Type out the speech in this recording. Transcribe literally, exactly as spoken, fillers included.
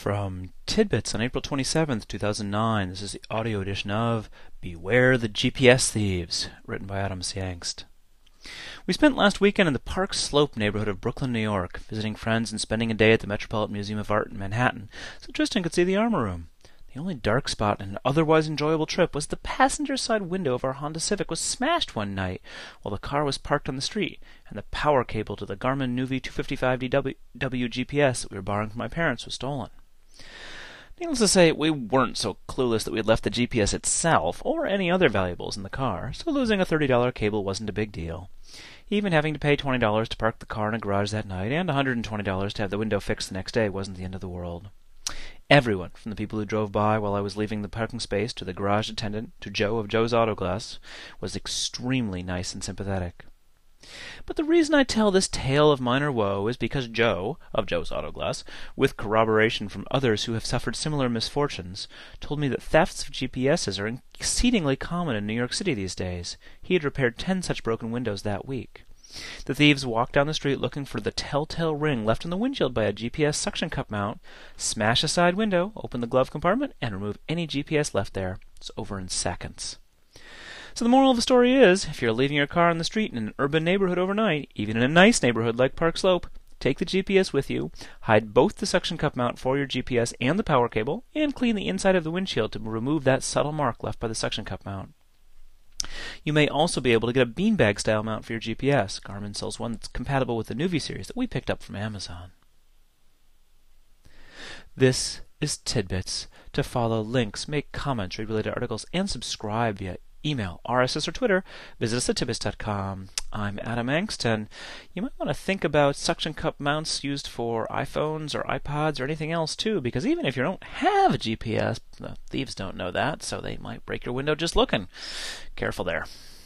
From Tidbits on April twenty-seventh, two thousand nine, this is the audio edition of Beware the G P S Thieves, written by Adam Siangst. We spent last weekend in the Park Slope neighborhood of Brooklyn, New York, visiting friends and spending a day at the Metropolitan Museum of Art in Manhattan, so Tristan could see the Armor Room. The only dark spot in an otherwise enjoyable trip was the passenger side window of our Honda Civic was smashed one night while the car was parked on the street, and the power cable to the Garmin Nuvi two fifty-five D W G P S that we were borrowing from my parents was stolen. Needless to say, we weren't so clueless that we had left the G P S itself or any other valuables in the car, so losing a thirty dollar cable wasn't a big deal. Even having to pay twenty dollars to park the car in a garage that night and one hundred twenty dollars to have the window fixed the next day wasn't the end of the world. Everyone, from the people who drove by while I was leaving the parking space to the garage attendant to Joe of Joe's Auto Glass, was extremely nice and sympathetic. But the reason I tell this tale of minor woe is because Joe, of Joe's Auto Glass, with corroboration from others who have suffered similar misfortunes, told me that thefts of G P Ses are exceedingly common in New York City these days. He had repaired ten such broken windows that week. The thieves walk down the street looking for the telltale ring left in the windshield by a G P S suction cup mount, smash a side window, open the glove compartment, and remove any G P S left there. It's over in seconds. So the moral of the story is, if you're leaving your car on the street in an urban neighborhood overnight, even in a nice neighborhood like Park Slope, take the G P S with you, hide both the suction cup mount for your G P S and the power cable, and clean the inside of the windshield to remove that subtle mark left by the suction cup mount. You may also be able to get a beanbag-style mount for your G P S. Garmin sells one that's compatible with the Nuvi series that we picked up from Amazon. This is Tidbits. To follow links, make comments, read related articles, and subscribe via email, R S S, or Twitter, visit us at tidbits dot com. I'm Adam Angst, and you might want to think about suction cup mounts used for iPhones or iPods or anything else too, because even if you don't have a G P S, the thieves don't know that, so they might break your window just looking. Careful there.